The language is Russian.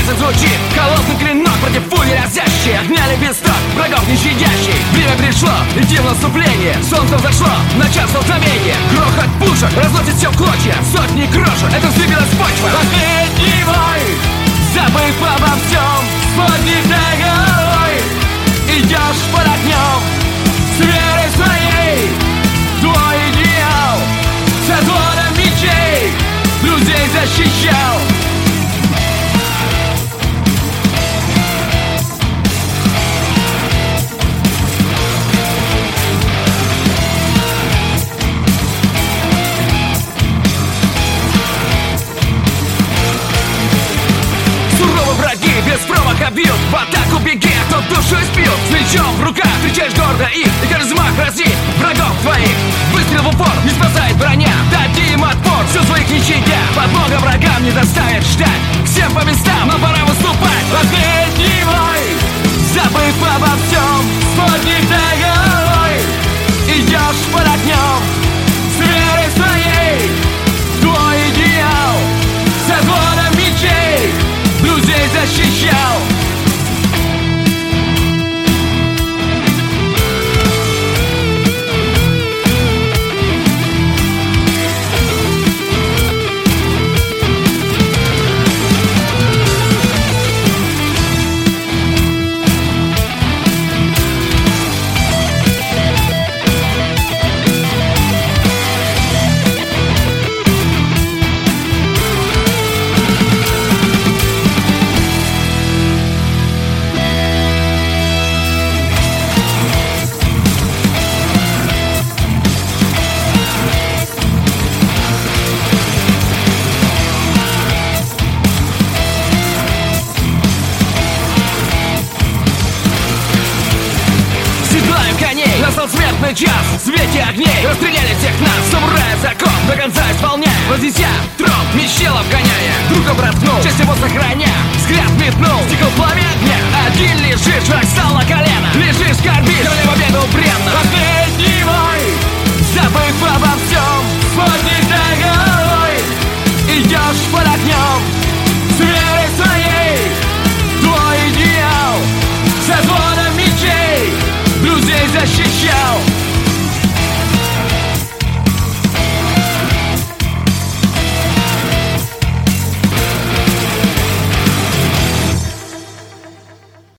Язык звучит, холодный клинок против пули разящий. Огня лепесток, врагов не щадящий. Время пришло, иди в наступление. Солнце взошло, начало столкновения. Грохот пушек разносит все в клочья. Сотни крошек, это вздыбилась почва. Последний бой, забыв обо всем, с поднятой головой идешь под огнем с верой своей. Твой идеал с отводом мечей людей защищал. Без промаха бьют, в атаку беги, а тот душу испьют. С мечом в руках встречаешь гордо их, и размах рази врагов твоих. Выстрел в упор, не спасает броня, дади им отпор, все своих не щадя. Подмога врагам не заставит ждать, всем по местам, но пора выступать. Последний бой, забыв обо всем, с поднятой головой идешь под огнем с верой своей. Твой идеал с отводом мечей людей защищал. Настал смертный час, в свете огней расстреляли всех нас, самурая закон до конца исполняя. Вознеся трон, меч тела вгоняя, друга проткнул, честь его сохраня, взгляд метнул, стекол пламя огня. Один лежишь, враг стал на колено, лежишь, скорбишь, королева победу